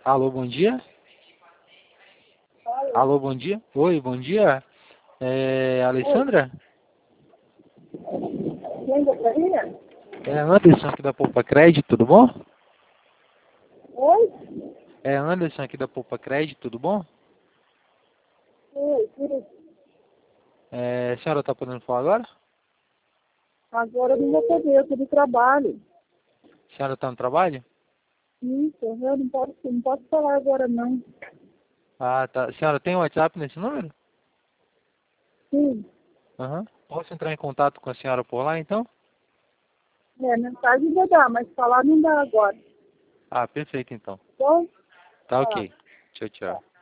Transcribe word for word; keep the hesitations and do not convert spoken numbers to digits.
Alô, bom dia? Alô? Alô, bom dia? Oi, bom dia? É, Alessandra? Quem gostaria? É Anderson aqui da Poupa Crédito, tudo bom? Oi? É Anderson aqui da Poupa Crédito, tudo bom? Oi, sim. É, a senhora está podendo falar agora? Agora eu não vou poder, eu tô de trabalho. A senhora está no trabalho? Isso, eu não posso, não posso falar agora não. Ah, tá. A senhora tem WhatsApp nesse número? Sim, Aham. Posso entrar em contato com a senhora por lá, então? é, mensagem vai dar, mas falar não dá agora. Ah, perfeito, então. Bom? Tá Tá. ok. Tchau, tchau.